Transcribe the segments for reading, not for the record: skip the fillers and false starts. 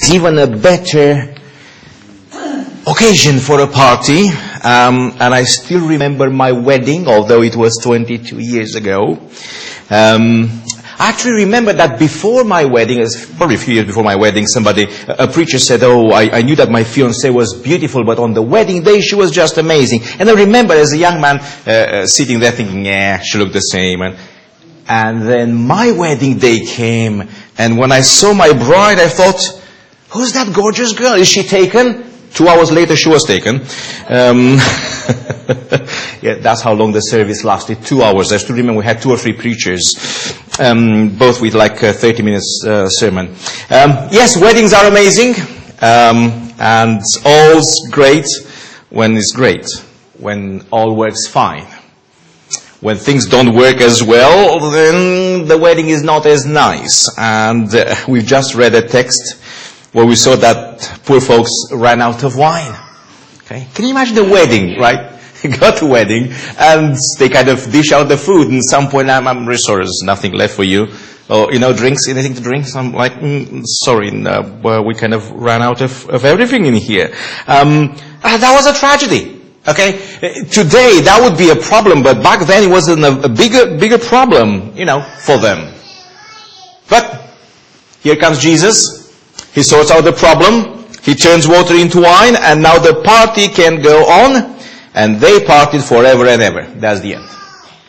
even a better occasion for a party. And I still remember my wedding, although it was 22 years ago. I actually remember that before my wedding, probably a few years before my wedding, a preacher said, "Oh, I knew that my fiancée was beautiful, but on the wedding day she was just amazing." And I remember as a young man sitting there thinking, "Yeah, she looked the same." And then my wedding day came, and when I saw my bride, I thought, "Who's that gorgeous girl? Is she taken?" 2 hours later, she was taken. Yeah, that's how long the service lasted, 2 hours. I still remember we had 2 or 3 preachers, both with like 30 minutes sermon. Yes, weddings are amazing, and all's great when it's great, when all works fine. When things don't work as well, then the wedding is not as nice. And we've just read a text where we saw that poor folks ran out of wine. Okay? Can you imagine the wedding, right? You go to a wedding, and they kind of dish out the food, and at some point, I'm really sorry, there's nothing left for you. Or, drinks, anything to drink? So I'm like, sorry, well, we kind of ran out of everything in here. That was a tragedy. Okay? Today, that would be a problem, but back then it wasn't a bigger problem, for them. But, here comes Jesus. He sorts out the problem. He turns water into wine, and now the party can go on, and they partied forever and ever. That's the end.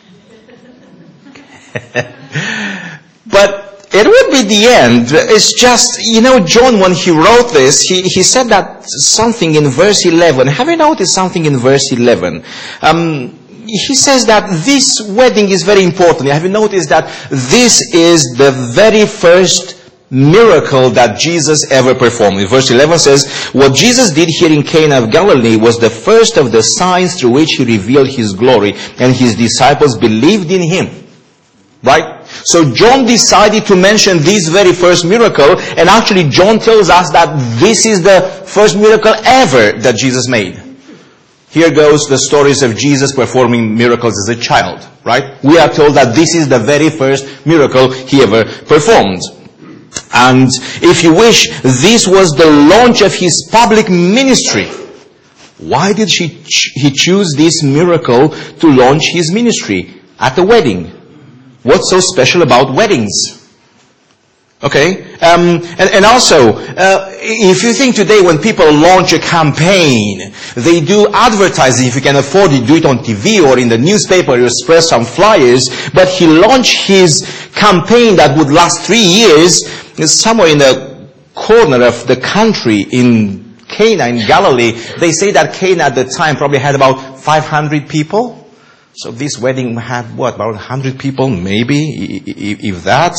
But it would be the end. It's just, John, when he wrote this, he said that something in verse 11. Have you noticed something in verse 11? He says that this wedding is very important. Have you noticed that this is the very first miracle that Jesus ever performed? In verse 11 says, what Jesus did here in Cana of Galilee was the first of the signs through which he revealed his glory, and his disciples believed in him. Right? So John decided to mention this very first miracle, and actually John tells us that this is the first miracle ever that Jesus made. Here goes the stories of Jesus performing miracles as a child. Right? We are told that this is the very first miracle he ever performed. And if you wish, this was the launch of his public ministry. Why did he choose this miracle to launch his ministry at a wedding? What's so special about weddings? Okay? And also, if you think today when people launch a campaign, they do advertising. If you can afford it, do it on TV or in the newspaper, you spread some flyers. But he launched his campaign that would last 3 years somewhere in the corner of the country in Cana in Galilee. They say that Cana at the time probably had about 500 people. So this wedding had about 100 people, maybe, if that.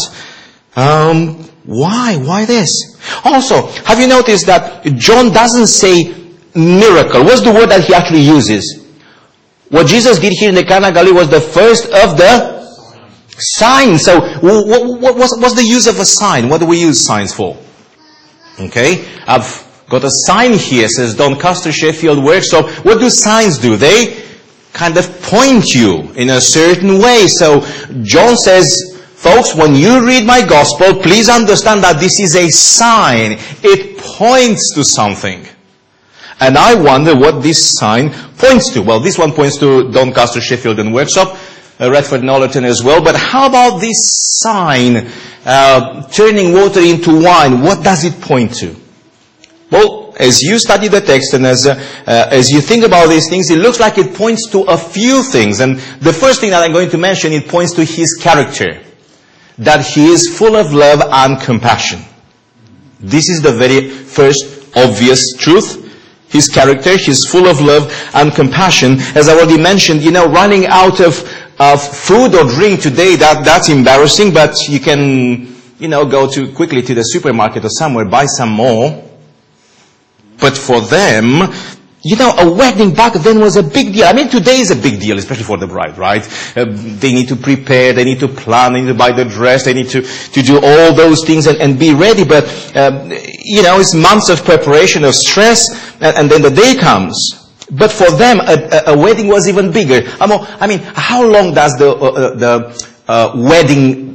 Why this? Also, have you noticed that John doesn't say miracle? What's the word that he actually uses? What Jesus did here in the Cana of Galilee was the first of the signs. So, what's the use of a sign? What do we use signs for? Okay, I've got a sign here, says Doncaster Sheffield Workshop. What do signs do? They kind of point you in a certain way. So, John says, folks, when you read my gospel, please understand that this is a sign. It points to something. And I wonder what this sign points to. Well, this one points to Doncaster Sheffield and Workshop, Retford and Ollerton as well. But how about this sign, turning water into wine? What does it point to? Well, as you study the text and as you think about these things, it looks like it points to a few things. And the first thing that I'm going to mention, it points to his character. That he is full of love and compassion. This is the very first obvious truth. His character, he's full of love and compassion. As I already mentioned, running out of food or drink today, that's embarrassing, but you can, go quickly to the supermarket or somewhere, buy some more. But for them, a wedding back then was a big deal. I mean, today is a big deal, especially for the bride, right? They need to prepare, they need to plan, they need to buy the dress, they need to do all those things and be ready. But, it's months of preparation, of stress, and then the day comes. But for them, a wedding was even bigger. I mean, how long does the wedding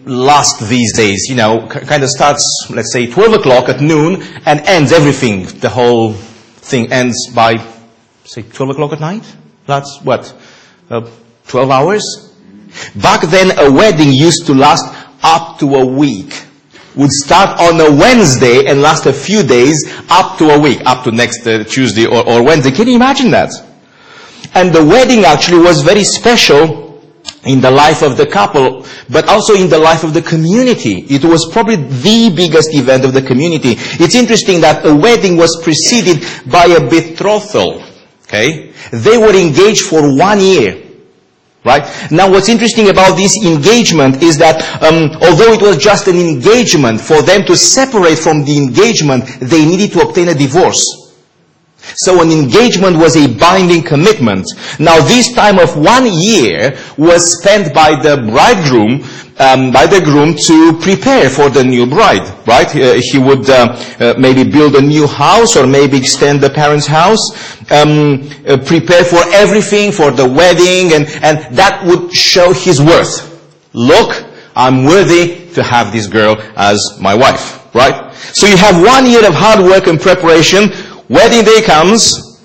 last these days. You know, kind of starts, let's say, 12 o'clock at noon and ends everything. The whole thing ends by, say, 12 o'clock at night? That's what? 12 hours? Back then, a wedding used to last up to a week. Would start on a Wednesday and last a few days up to a week, up to next Tuesday or Wednesday. Can you imagine that? And the wedding actually was very special in the life of the couple, but also in the life of the community. It was probably the biggest event of the community. It's interesting that a wedding was preceded by a betrothal. Okay? They were engaged for 1 year. Right? Now what's interesting about this engagement is that although it was just an engagement, for them to separate from the engagement, they needed to obtain a divorce. So an engagement was a binding commitment. Now this time of 1 year was spent by the bridegroom, by the groom to prepare for the new bride, right? He would maybe build a new house or maybe extend the parents' house, prepare for everything, for the wedding, and that would show his worth. Look, I'm worthy to have this girl as my wife, right? So you have 1 year of hard work and preparation. Wedding day comes,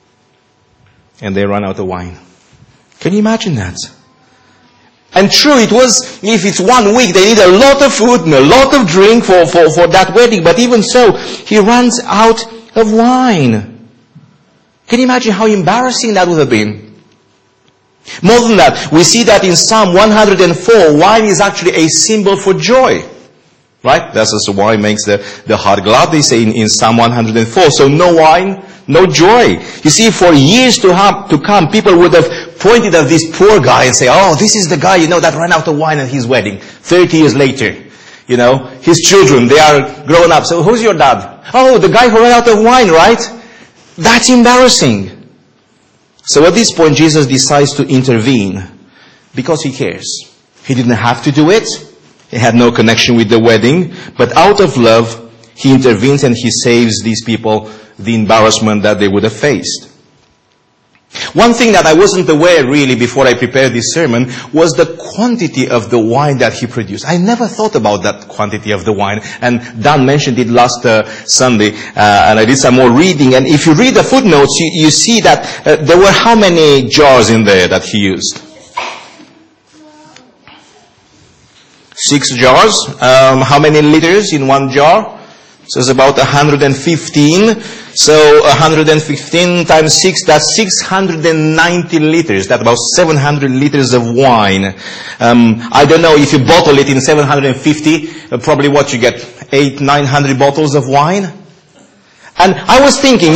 and they run out of wine. Can you imagine that? And true, it was, if it's 1 week, they need a lot of food and a lot of drink for that wedding. But even so, he runs out of wine. Can you imagine how embarrassing that would have been? More than that, we see that in Psalm 104, wine is actually a symbol for joy. Right? That's also why it makes the heart glad, they say in Psalm 104. So no wine, no joy. You see, for years to come, people would have pointed at this poor guy and say, oh, this is the guy, that ran out of wine at his wedding. 30 years later, his children, they are grown up. So who's your dad? Oh, the guy who ran out of wine, right? That's embarrassing. So at this point, Jesus decides to intervene because he cares. He didn't have to do it. He had no connection with the wedding, but out of love, he intervenes and he saves these people the embarrassment that they would have faced. One thing that I wasn't aware really before I prepared this sermon was the quantity of the wine that he produced. I never thought about that quantity of the wine, and Dan mentioned it last Sunday, and I did some more reading, and if you read the footnotes, you see that there were how many jars in there that he used? 6 jars. How many liters in one jar? So it's about 115. So 115 times 6, that's 690 liters. That's about 700 liters of wine. I don't know if you bottle it in 750, probably what you get, 800-900 bottles of wine. And I was thinking,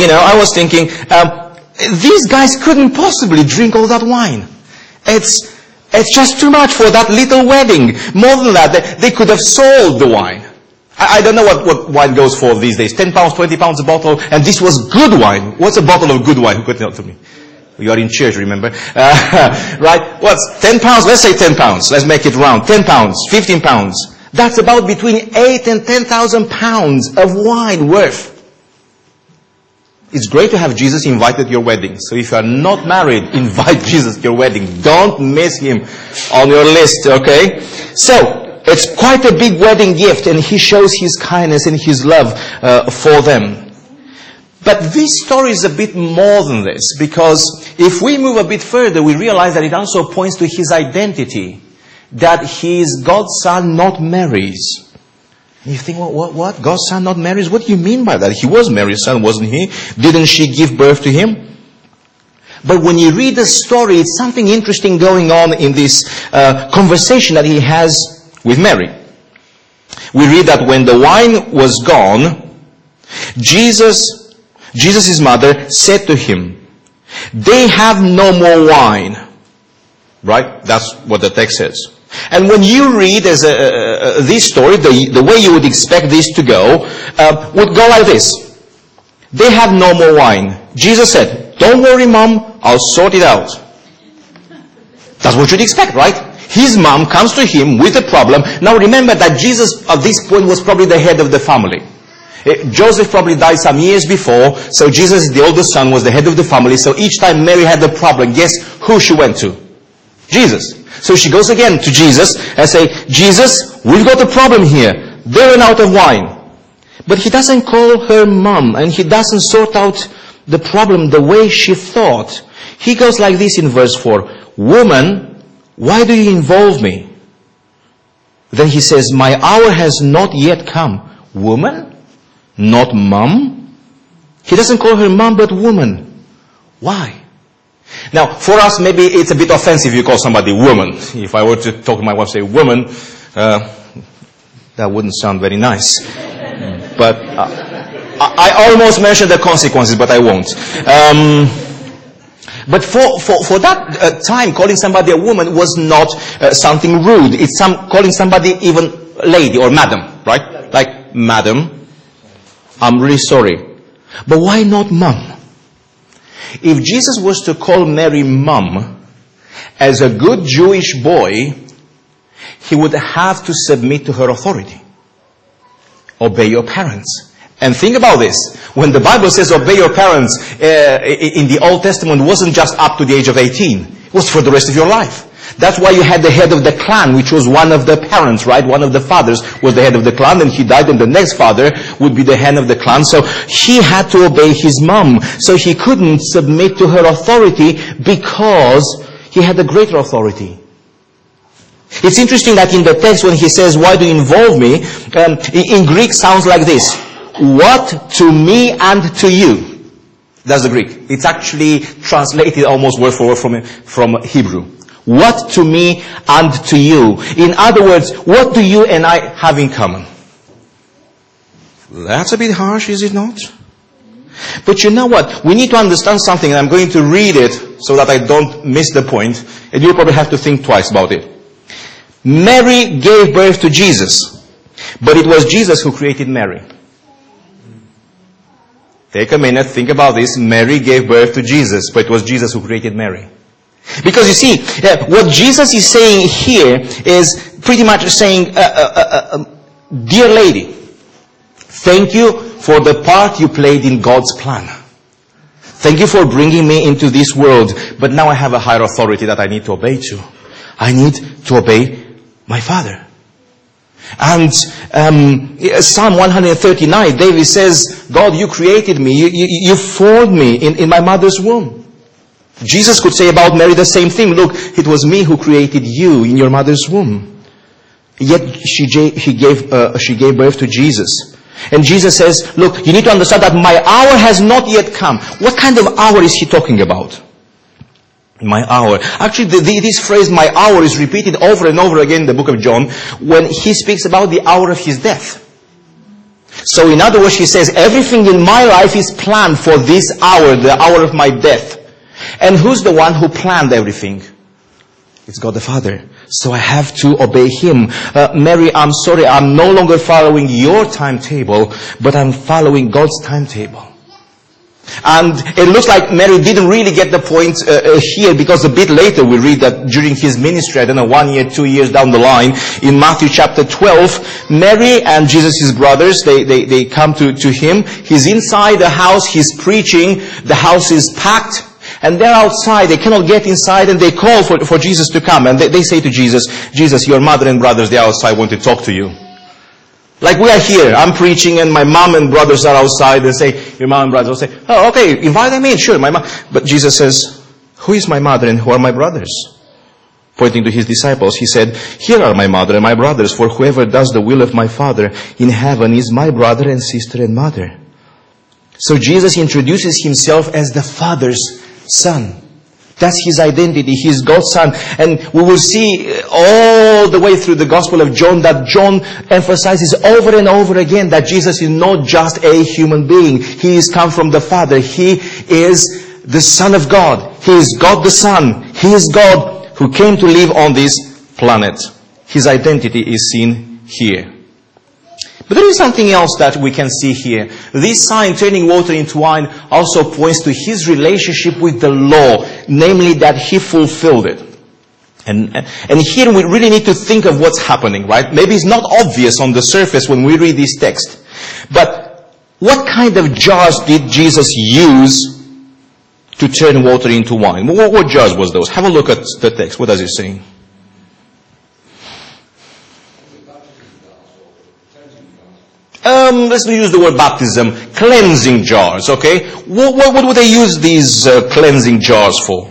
these guys couldn't possibly drink all that wine. It's just too much for that little wedding. More than that, they could have sold the wine. I don't know what wine goes for these days. 10 pounds, 20 pounds a bottle. And this was good wine. What's a bottle of good wine? Who could tell to me? You are in church, remember? Right? What's 10 pounds? Let's say 10 pounds. Let's make it round. 10 pounds, 15 pounds. That's about between 8 and 10,000 pounds of wine worth. It's great to have Jesus invited to your wedding. So if you are not married, invite Jesus to your wedding. Don't miss him on your list, okay? So, it's quite a big wedding gift, and he shows his kindness and his love for them. But this story is a bit more than this, because if we move a bit further, we realize that it also points to his identity. That he is God's son, not Mary's. You think, what? God's son, not Mary's? What do you mean by that? He was Mary's son, wasn't he? Didn't she give birth to him? But when you read the story, it's something interesting going on in this conversation that he has with Mary. We read that when the wine was gone, Jesus' mother said to him, "They have no more wine." Right? That's what the text says. And when you read this story, the way you would expect this to go, would go like this. They have no more wine. Jesus said, "Don't worry, Mom, I'll sort it out." That's what you'd expect, right? His mom comes to him with a problem. Now remember that Jesus at this point was probably the head of the family. Joseph probably died some years before, so Jesus, the oldest son, was the head of the family. So each time Mary had a problem, guess who she went to? Jesus. So she goes again to Jesus and say, "Jesus, we've got a problem here. They ran out of wine. But he doesn't call her mom, and he doesn't sort out the problem the way she thought. He goes like this in verse 4. Woman, why do you involve me? Then he says, my hour has not yet come. Woman? Not mom? He doesn't call her mom, but woman. Why? Now, for us, maybe it's a bit offensive if you call somebody woman. If I were to talk to my wife, say woman, that wouldn't sound very nice. But I almost mentioned the consequences, but I won't. But for that time, calling somebody a woman was not something rude. It's calling somebody even lady or madam, right? Like, madam, I'm really sorry. But why not mom? If Jesus was to call Mary mom, as a good Jewish boy, he would have to submit to her authority. Obey your parents. And think about this. When the Bible says obey your parents in the Old Testament, it wasn't just up to the age of 18. It was for the rest of your life. That's why you had the head of the clan, which was one of the parents, right? One of the fathers was the head of the clan, and he died, and the next father would be the head of the clan. So he had to obey his mom. So he couldn't submit to her authority because he had a greater authority. It's interesting that in the text when he says, why do you involve me? In Greek sounds like this. What to me and to you. That's the Greek. It's actually translated almost word for word from Hebrew. What to me and to you. In other words, what do you and I have in common? That's a bit harsh, is it not? But you know what? We need to understand something, and I'm going to read it so that I don't miss the point, and you'll probably have to think twice about it. Mary gave birth to Jesus, but it was Jesus who created Mary. Take a minute, think about this. Mary gave birth to Jesus, but it was Jesus who created Mary. Because you see, what Jesus is saying here is pretty much saying, dear lady, thank you for the part you played in God's plan. Thank you for bringing me into this world, but now I have a higher authority that I need to obey to. I need to obey my Father. And Psalm 139, David says, God, you created me. You formed me in my mother's womb. Jesus could say about Mary the same thing. Look, it was me who created you in your mother's womb. Yet she gave birth to Jesus. And Jesus says, look, you need to understand that my hour has not yet come. What kind of hour is he talking about? My hour. Actually, this phrase, my hour, is repeated over and over again in the book of John when he speaks about the hour of his death. So in other words, he says, everything in my life is planned for this hour, the hour of my death. And who's the one who planned everything? It's God the Father. So I have to obey Him. Mary, I'm sorry, I'm no longer following your timetable, but I'm following God's timetable. And it looks like Mary didn't really get the point here, because a bit later we read that during His ministry, I don't know, 1 year, 2 years down the line, in Matthew chapter 12, Mary and Jesus' brothers, they come to Him. He's inside the house, He's preaching, the house is packed. And they're outside, they cannot get inside, and they call for Jesus to come. And they say to Jesus, Jesus, your mother and brothers, they're outside, want to talk to you. Like we are here, I'm preaching, and my mom and brothers are outside. They say, your mom and brothers will say, oh, okay, invite them in, sure, my mom. But Jesus says, who is my mother and who are my brothers? Pointing to His disciples, He said, here are my mother and my brothers, for whoever does the will of my Father in heaven is my brother and sister and mother. So Jesus introduces Himself as the Father's Son. That's His identity. He's God's Son. And we will see all the way through the Gospel of John that John emphasizes over and over again that Jesus is not just a human being. He is come from the Father. He is the Son of God. He is God the Son. He is God who came to live on this planet. His identity is seen here. But there is something else that we can see here. This sign, turning water into wine, also points to His relationship with the law, namely that He fulfilled it. And here we really need to think of what's happening, right? Maybe it's not obvious on the surface when we read this text. But what kind of jars did Jesus use to turn water into wine? What jars was those? Have a look at the text. What does it say? let's use the word baptism, cleansing jars, okay? What would they use these cleansing jars for?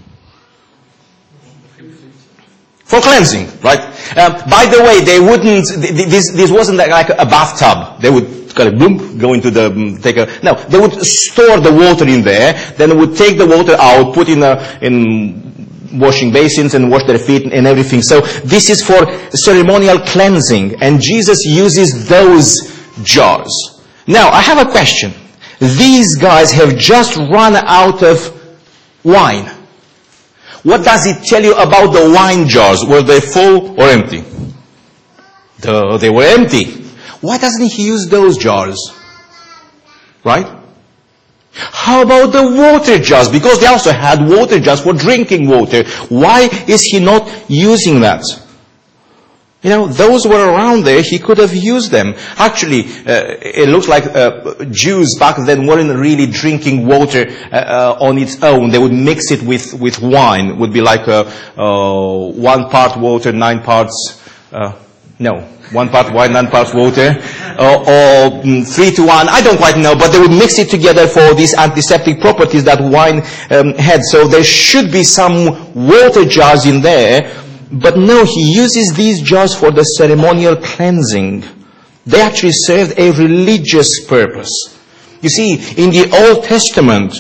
For cleansing, right? By the way, they wouldn't, this wasn't like a bathtub. They would kind of boom, go into the, no, they would store the water in there, then they would take the water out, put in washing basins and wash their feet and everything. So this is for ceremonial cleansing, and Jesus uses those jars. Now, I have a question. These guys have just run out of wine. What does it tell you about the wine jars? Were they full or empty? They were empty. Why doesn't he use those jars? Right? How about the water jars? Because they also had water jars for drinking water. Why is he not using that? You know, those were around there. He could have used them. Actually, it looks like Jews back then weren't really drinking water on its own. They would mix it with wine. It would be like 1 part water, 9 parts... 1 part wine, 9 parts water, or 3 to 1. I don't quite know, but they would mix it together for these antiseptic properties that wine had. So there should be some water jars in there. But no, he uses these jars for the ceremonial cleansing. They actually served a religious purpose. You see, in the Old Testament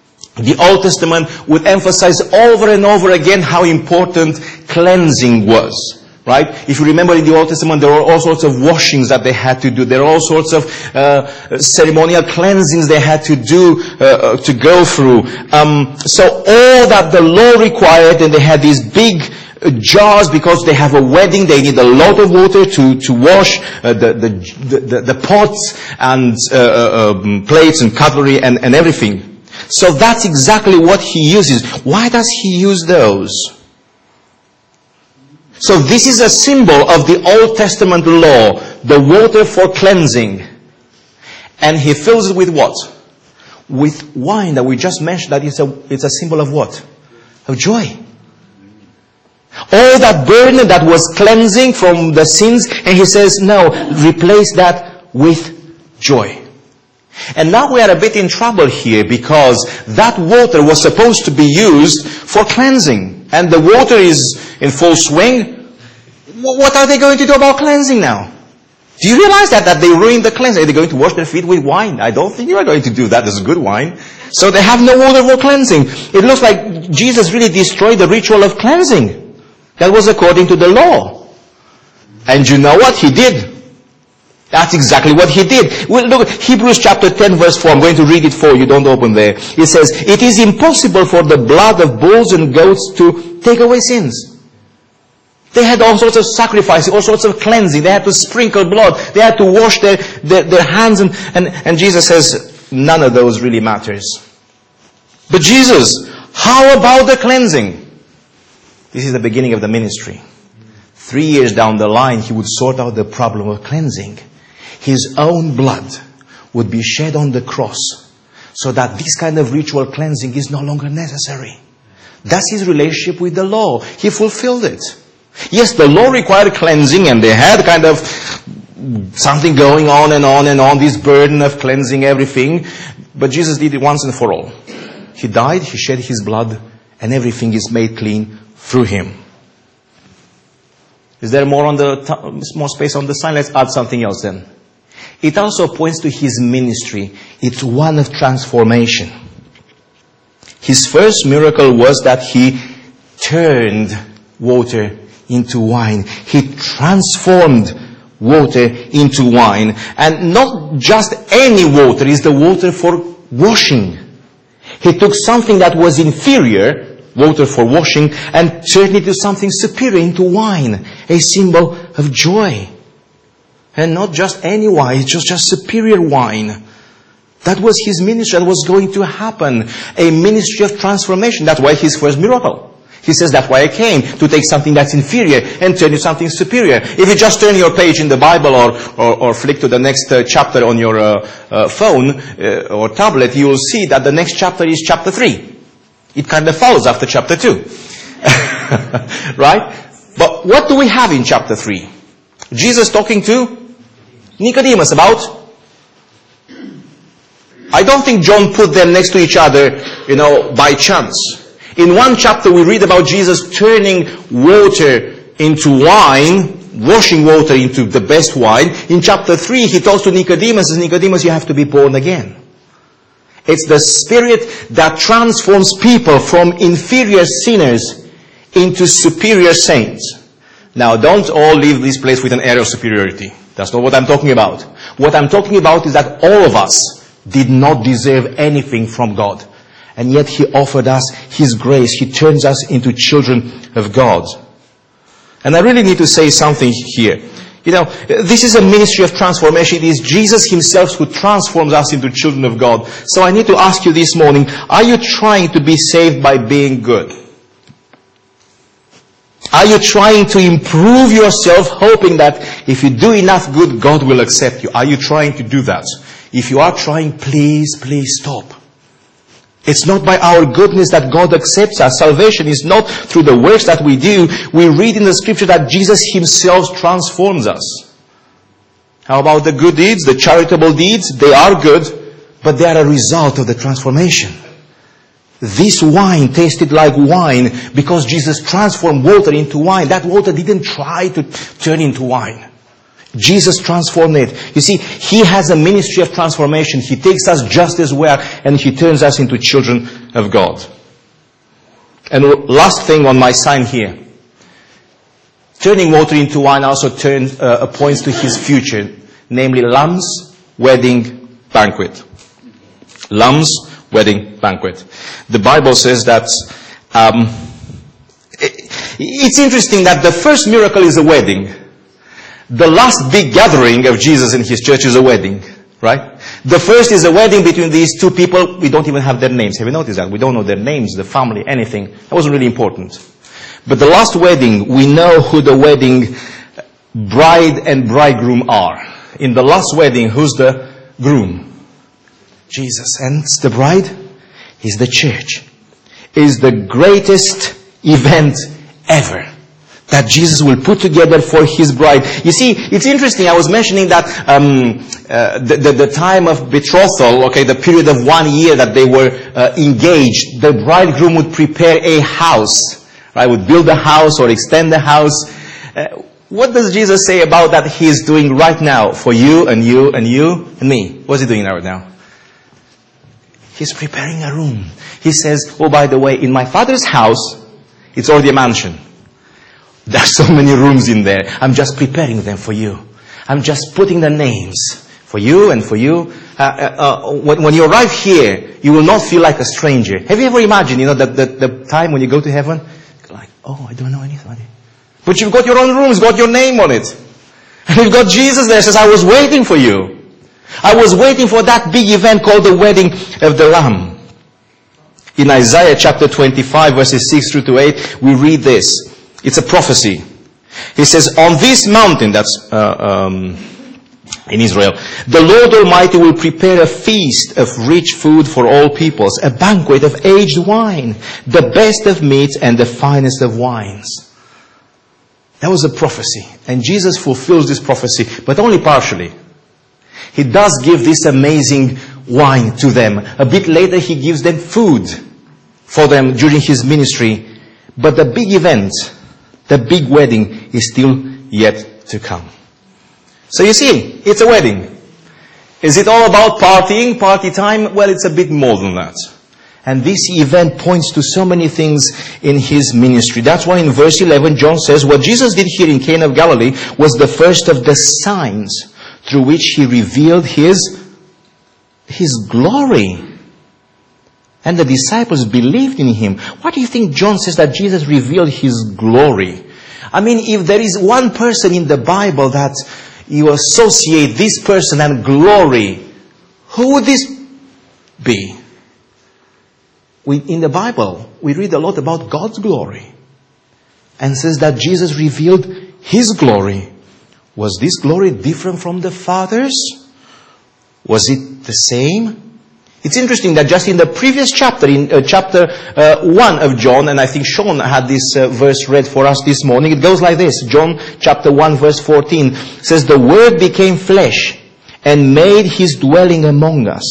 would emphasize over and over again how important cleansing was. Right? If you remember in the Old Testament, there were all sorts of washings that they had to do. There were all sorts of ceremonial cleansings they had to do, to go through. So all that the law required, and they had these big jars because they have a wedding. They need a lot of water to wash the pots and plates and cutlery and everything. So that's exactly what he uses. Why does he use those? So this is a symbol of the Old Testament law, the water for cleansing. And he fills it with what? With wine that we just mentioned, that it's a symbol of what? Of joy. All that burden that was cleansing from the sins, and he says, no, replace that with joy. And now we are a bit in trouble here, because that water was supposed to be used for cleansing. And the water is in full swing. What are they going to do about cleansing now? Do you realize that they ruined the cleansing? Are they going to wash their feet with wine? I don't think you are going to do that. There's good wine. So they have no water for cleansing. It looks like Jesus really destroyed the ritual of cleansing. That was according to the law. And you know what? He did. That's exactly what he did. Well, look, Hebrews chapter 10 verse 4. I'm going to read it for you. Don't open there. It says, it is impossible for the blood of bulls and goats to take away sins. They had all sorts of sacrifices, all sorts of cleansing. They had to sprinkle blood. They had to wash their hands. And Jesus says, none of those really matters. But Jesus, how about the cleansing? This is the beginning of the ministry. 3 years down the line, he would sort out the problem of cleansing. His own blood would be shed on the cross, so that this kind of ritual cleansing is no longer necessary. That's his relationship with the law. He fulfilled it. Yes, the law required cleansing, and they had kind of something going on and on and on, this burden of cleansing everything. But Jesus did it once and for all. He died, he shed his blood, and everything is made clean through him. Is there more space on the sign? Let's add something else then. It also points to his ministry. It's one of transformation. His first miracle was that he turned water into wine. He transformed water into wine. And not just any water, it's the water for washing. He took something that was inferior, water for washing, and turned it into something superior, into wine, a symbol of joy. And not just any wine, it's just superior wine. That was his ministry, that was going to happen. A ministry of transformation. That's why his first miracle. He says, that's why I came, to take something that's inferior and turn it into something superior. If you just turn your page in the Bible or flick to the next chapter on your phone or tablet, you will see that the next chapter is chapter 3. It kind of follows after chapter 2. Right? But what do we have in chapter 3? Jesus talking to Nicodemus about I don't think John put them next to each other, by chance. In one chapter we read about Jesus turning water into wine, washing water into the best wine. In chapter 3 he talks to Nicodemus, says, Nicodemus, you have to be born again. It's the Spirit that transforms people from inferior sinners into superior saints. Now, don't all leave this place with an air of superiority. That's not what I'm talking about. What I'm talking about is that all of us did not deserve anything from God. And yet He offered us His grace. He turns us into children of God. And I really need to say something here. This is a ministry of transformation. It is Jesus Himself who transforms us into children of God. So I need to ask you this morning, are you trying to be saved by being good? Are you trying to improve yourself, hoping that if you do enough good, God will accept you? Are you trying to do that? If you are trying, please stop. It's not by our goodness that God accepts us. Salvation is not through the works that we do. We read in the Scripture that Jesus Himself transforms us. How about the good deeds, the charitable deeds? They are good, but they are a result of the transformation. This wine tasted like wine because Jesus transformed water into wine. That water didn't try to turn into wine. Jesus transformed it. You see, He has a ministry of transformation. He takes us just as we are and He turns us into children of God. And last thing on my sign here. Turning water into wine also points to His future. Namely, Lamb's wedding banquet. Lamb's wedding banquet. The Bible says that it's interesting that the first miracle is a wedding. The last big gathering of Jesus and His church is a wedding, right? The first is a wedding between these two people. We don't even have their names. Have you noticed that? We don't know their names, the family, anything. That wasn't really important. But the last wedding, we know who the wedding bride and bridegroom are. In the last wedding, who's the groom? Jesus. And the bride is the church. Is the greatest event ever that Jesus will put together for His bride. You see, it's interesting. I was mentioning that the time of betrothal, the period of 1 year that they were engaged, the bridegroom would prepare a house, right? Would build a house or extend the house. What does Jesus say about that He is doing right now for you and you and you and me? What's He doing right now? He's preparing a room. He says, oh, by the way, in my Father's house, it's already a mansion. There's so many rooms in there. I'm just preparing them for you. I'm just putting the names for you and for you. When you arrive here, you will not feel like a stranger. Have you ever imagined, the time when you go to heaven? Like, oh, I don't know anybody. But you've got your own room. It's got your name on it. And you've got Jesus there. Says, I was waiting for you. I was waiting for that big event called the wedding of the Lamb. In Isaiah chapter 25, verses 6 through to 8, we read this. It's a prophecy. He says, on this mountain, that's in Israel, the Lord Almighty will prepare a feast of rich food for all peoples, a banquet of aged wine, the best of meats and the finest of wines. That was a prophecy. And Jesus fulfills this prophecy, but only partially. He does give this amazing wine to them. A bit later, He gives them food for them during His ministry. But the big event, the big wedding, is still yet to come. So you see, it's a wedding. Is it all about partying, party time? Well, it's a bit more than that. And this event points to so many things in His ministry. That's why in verse 11, John says, what Jesus did here in Cana of Galilee was the first of the signs through which He revealed His glory. And the disciples believed in Him. Why do you think John says that Jesus revealed His glory? I mean, if there is one person in the Bible that you associate this person and glory, who would this be? In the Bible, we read a lot about God's glory. And says that Jesus revealed His glory. Was this glory different from the Father's? Was it the same? It's interesting that just in the previous chapter, in chapter 1 of John, and I think Sean had this verse read for us this morning, it goes like this. John chapter 1 verse 14 says, the Word became flesh and made His dwelling among us.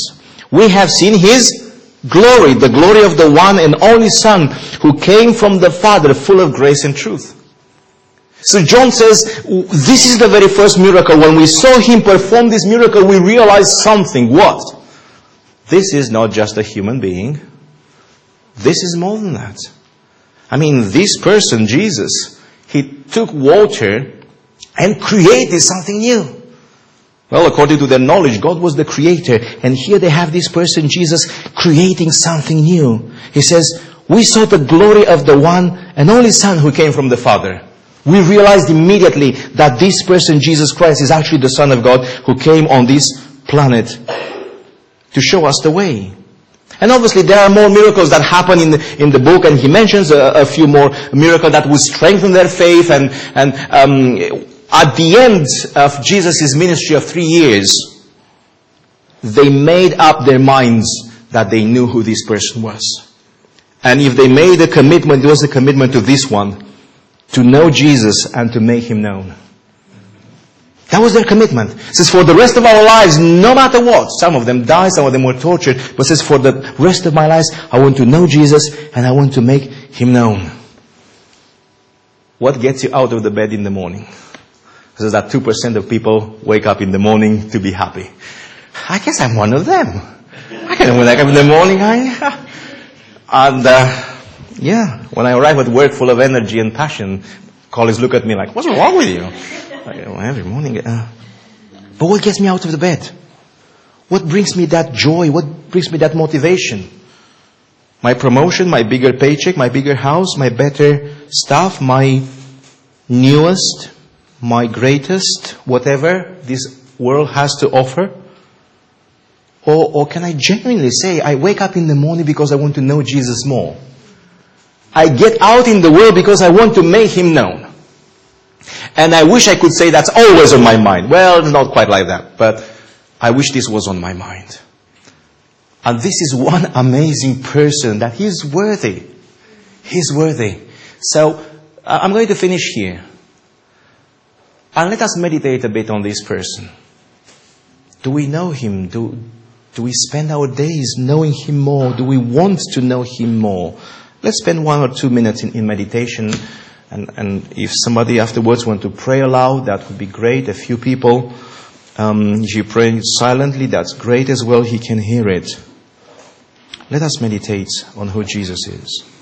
We have seen His glory, the glory of the one and only Son who came from the Father, full of grace and truth. So John says, this is the very first miracle. When we saw Him perform this miracle, we realized something. What? This is not just a human being. This is more than that. I mean, this person, Jesus, He took water and created something new. Well, according to their knowledge, God was the creator. And here they have this person, Jesus, creating something new. He says, we saw the glory of the one and only Son who came from the Father. We realized immediately that this person, Jesus Christ, is actually the Son of God who came on this planet to show us the way. And obviously there are more miracles that happen in the book, and he mentions a few more miracles that will strengthen their faith. And at the end of Jesus' ministry of 3 years, they made up their minds that they knew who this person was. And if they made a commitment, it was a commitment to this one, to know Jesus and to make Him known. That was their commitment. It says, for the rest of our lives, no matter what, some of them died, some of them were tortured, but it says, for the rest of my lives, I want to know Jesus and I want to make Him known. What gets you out of the bed in the morning? It says that 2% of people wake up in the morning to be happy. I guess I'm one of them. I can wake up in the morning, when I arrive at work full of energy and passion, colleagues look at me like, what's wrong with you? Every morning. But what gets me out of the bed? What brings me that joy? What brings me that motivation? My promotion, my bigger paycheck, my bigger house, my better stuff, my newest, my greatest, whatever this world has to offer? Or can I genuinely say, I wake up in the morning because I want to know Jesus more? I get out in the world because I want to make Him known. And I wish I could say that's always on my mind. Well, it's not quite like that, but I wish this was on my mind. And this is one amazing person that He's worthy. He's worthy. So, I'm going to finish here. And let us meditate a bit on this person. Do we know Him? Do we spend our days knowing Him more? Do we want to know Him more? Let's spend 1 or 2 minutes in meditation. And if somebody afterwards want to pray aloud, that would be great. A few people, if you pray silently, that's great as well. He can hear it. Let us meditate on who Jesus is.